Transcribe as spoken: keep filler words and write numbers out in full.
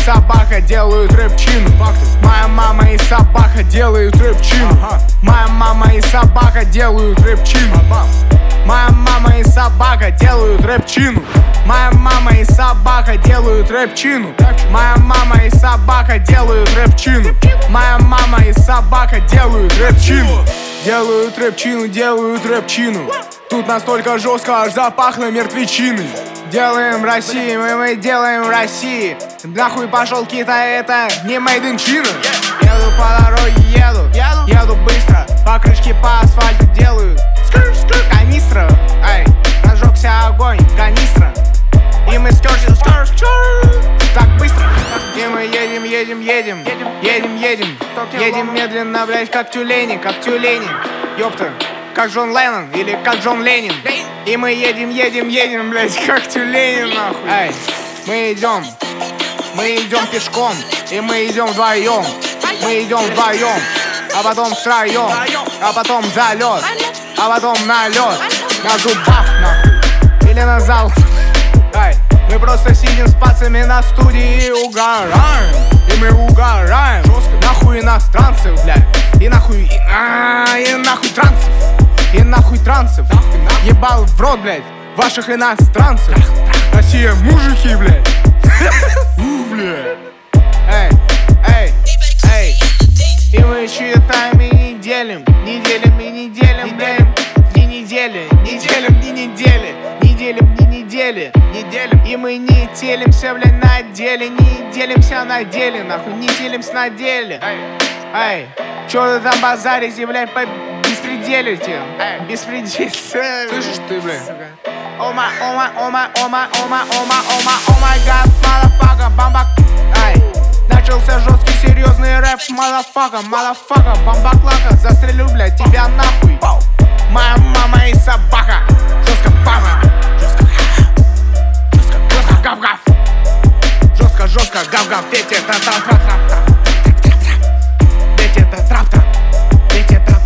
собака делают рэпчину. Моя мама и собака делают рэпчину. Моя мама и собака делают рэпчину. Моя мама и собака делают рэпчину. Моя мама и собака делают рэпчину. Моя мама и собака делают рэпчину. Моя мама и собака делают рэпчину. Делают рэпчину, делают рэпчину. Тут настолько жестко, аж запахло мертвечиной. Делаем в России, мы, мы делаем в России. Нахуй пошел Китай, это не made in China. Еду по дороге, еду, еду быстро. Покрышки по асфальту делают канистра. Ай, разжегся огонь, канистра. И мы скёрчим, так быстро. И мы едем, едем, едем, едем, едем. Едем медленно, блять, как тюлени, как тюлени. Ёпта, как Джон Леннон или как Джон Ленин. И мы едем, едем, едем, блять, как тюлени, нахуй. Ай, мы идем, мы идем пешком. И мы идем вдвоем, мы идем вдвоем. А потом втроем, а потом залет, а потом налет. На зубах, нахуй, или на зал. Ай, мы просто сидим с пацами на студии и угораем. И мы угораем. Нахуй иностранцев, блядь. И нахуй, и, а, и нахуй трансов. И нахуй трансов. Ебал в рот, блядь, ваших иностранцев. Россия мужики, блядь. Фу, блядь. Эй, эй, эй. И мы считаем и не делим. Не делим и не делим, блядь. Ни недели, не делим, ни недели. Не делим, ни недели, не делим. И мы не делимся, блядь, на деле. Не делимся на деле, нахуй. Не делимся на деле. Эй, чё ты там базарите, блядь, по беспределите? Беспределите. Слышишь ты, блядь? О май, о май, о май, о май, о май, о май, о май, о май гад, motherfucker, бамбак. Ай, начался жесткий серьезный рэп, motherfucker, motherfucker, бамбаклака. Застрелю, блядь, тебя нахуй. Моя мама и собака. Жестко баба. Жестко, жестко, жестко, гав-гав. Жестко, жестко, гав-гав. Ведь это трап-трап-трап. Ведь это трап-трап. Ведь это